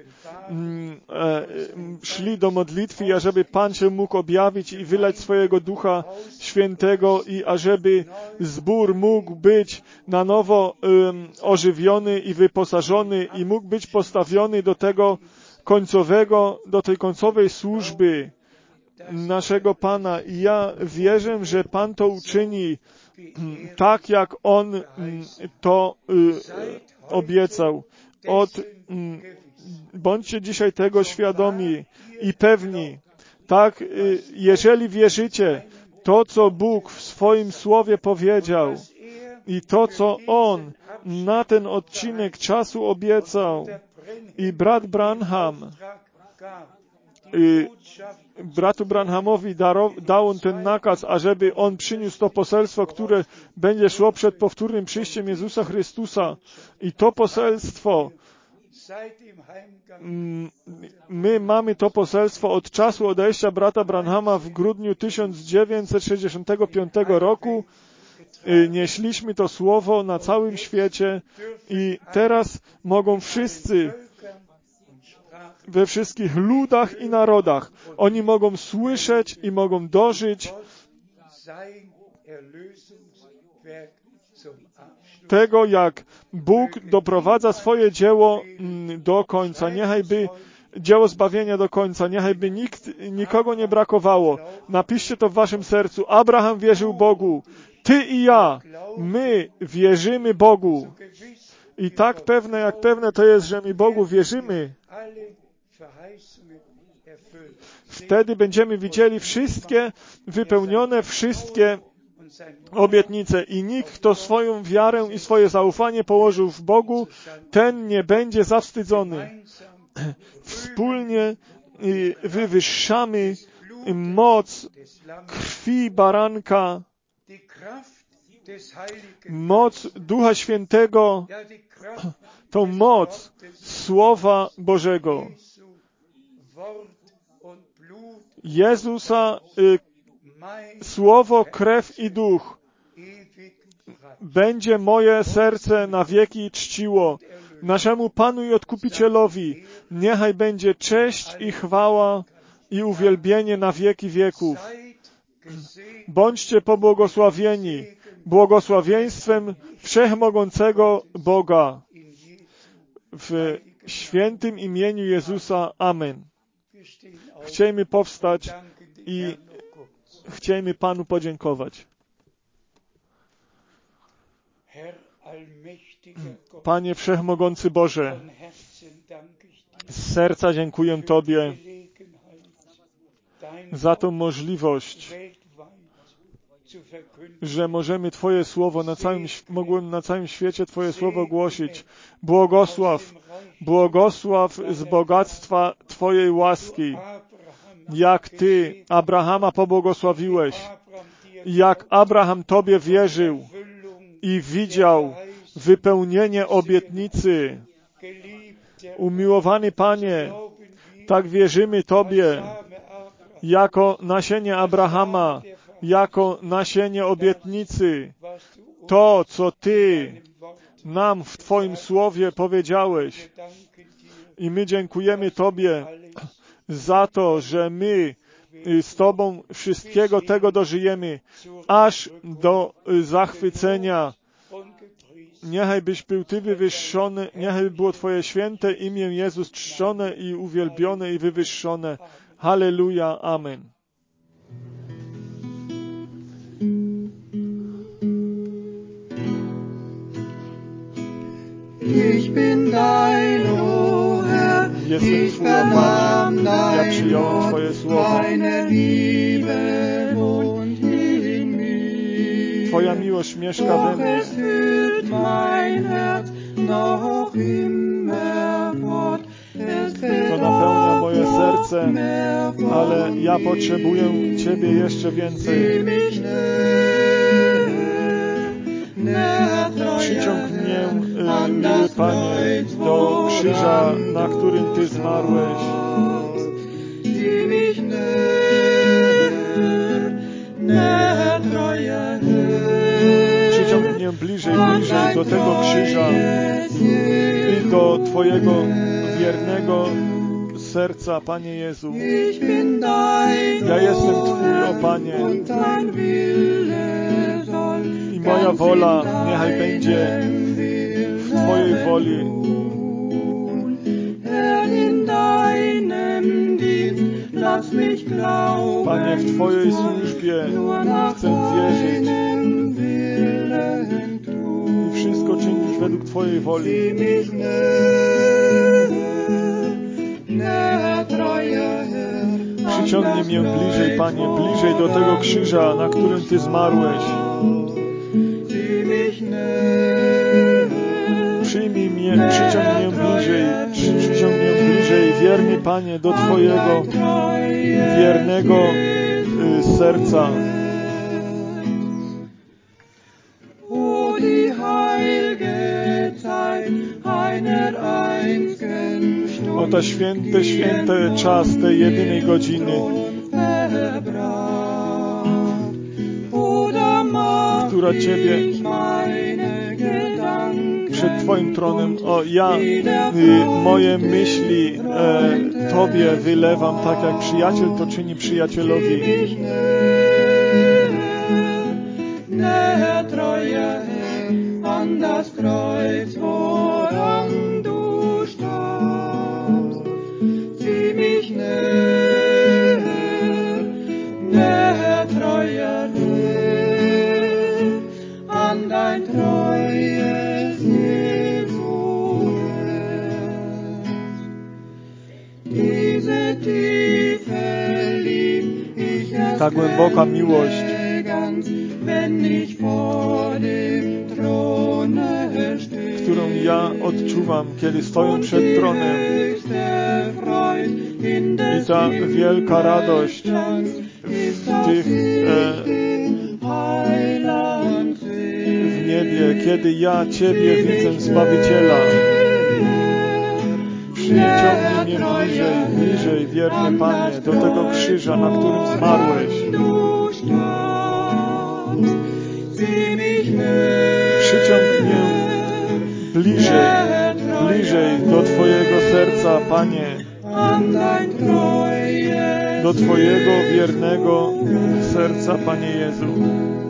szli do modlitwy i ażeby Pan się mógł objawić i wylać swojego Ducha Świętego i ażeby zbór mógł być na nowo ożywiony i wyposażony i mógł być postawiony do tego końcowego, do tej końcowej służby naszego Pana. I ja wierzę, że Pan to uczyni tak, jak On to obiecał. Bądźcie dzisiaj tego świadomi i pewni. Tak, jeżeli wierzycie to, co Bóg w swoim Słowie powiedział i to, co On na ten odcinek czasu obiecał i brat Branham bratu Branhamowi dał on ten nakaz, ażeby on przyniósł to poselstwo, które będzie szło przed powtórnym przyjściem Jezusa Chrystusa. I to poselstwo, my mamy to poselstwo od czasu odejścia brata Branhama w grudniu 1965 roku. Nieśliśmy to słowo na całym świecie i teraz mogą wszyscy we wszystkich ludach i narodach. Oni mogą słyszeć i mogą dożyć tego, jak Bóg doprowadza swoje dzieło do końca. Niechaj by dzieło zbawienia do końca. Niechaj by nikogo nie brakowało. Napiszcie to w waszym sercu. Abraham wierzył Bogu. Ty i ja. My wierzymy Bogu. I tak pewne, jak pewne to jest, że my Bogu wierzymy, wtedy będziemy widzieli wszystkie wypełnione, wszystkie obietnice i nikt, kto swoją wiarę i swoje zaufanie położył w Bogu, ten nie będzie zawstydzony. Wspólnie wywyższamy moc krwi baranka, moc Ducha Świętego, tą moc Słowa Bożego. Jezusa, Słowo, krew i Duch będzie moje serce na wieki czciło. Naszemu Panu i Odkupicielowi niechaj będzie cześć i chwała i uwielbienie na wieki wieków. Bądźcie pobłogosławieni błogosławieństwem Wszechmogącego Boga. W świętym imieniu Jezusa. Amen. Chciejmy powstać i chciejmy Panu podziękować. Panie Wszechmogący Boże, z serca dziękuję Tobie za tą możliwość, że możemy Twoje Słowo mogłem na całym świecie Twoje Słowo głosić. Błogosław z bogactwa Twojej łaski, jak Ty Abrahama pobłogosławiłeś, jak Abraham Tobie wierzył i widział wypełnienie obietnicy. Umiłowany Panie, tak wierzymy Tobie, jako nasienie Abrahama, jako nasienie obietnicy, to, co Ty nam w Twoim Słowie powiedziałeś. I my dziękujemy Tobie za to, że my z Tobą wszystkiego tego dożyjemy, aż do zachwycenia. Niechaj byś był Ty wywyższony, niechaj było Twoje święte imię Jezus czczone i uwielbione i wywyższone. Halleluja, Amen. Ich bin dein, o Herr, Jestem ich Twój, o Panie. vernahm Ja dein przyjąłem Wort, Twoje słowo. deine Liebe wohnt in mir. Twoja miłość mieszka we Doch mnie. es fühlt mein Herz noch immer fort. Es fällt To napełnia moje noch serce, mehr von ale ja potrzebuję dir. Ciebie jeszcze Zieh więcej. mich näher, treuer Przyciąg mnie, Herr, miły Panie, do krzyża, na którym Ty zmarłeś. Zieh mich näher, treuer Herr, Przyciąg mnie bliżej do tego krzyża i do Twojego wiernego serca, Panie Jezu. Ich bin dein, Ja jestem Twój, o Panie, und dein Wille soll i moja wola niechaj będzie w Twojej woli. Herr, in deinem Dienst lass mich glauben, Panie, w Twojej służbie nur nach chcę wierzyć deinem Willen tun. i wszystko czynić według Twojej woli. Zieh mich näher, treuer Herr, Przyciągnij mnie bliżej, Panie, bliżej do tego krzyża, na którym Ty zmarłeś. Zieh mich Przyciągnij mnie bliżej, wierny Panie, do Twojego wiernego serca. O die heilige Zeit einer einzigen Stunde, O ta święty czas tej jedynej godziny, która Ciebie przed Twoim tronem, moje myśli Tobie wylewam, tak jak przyjaciel to czyni przyjacielowi. Näher, treuer Herr, an das Kreuz, woran du starbst. Zieh mich näher, treuer Herr, an dein treues Jesu Herz. Diese tiefe Lieb, ich Ta głęboka miłość, wenn ich vor dem Throne stehe, którą ja odczuwam, kiedy stoję przed tronem, i ta wielka radość w niebie, kiedy ja Ciebie widzę, Zbawiciela. Przyciągnij mnie bliżej, wierny Panie, do tego krzyża, na którym zmarłeś. Przyciąg mnie bliżej do Twojego serca, Panie, do Twojego wiernego serca, Panie Jezu.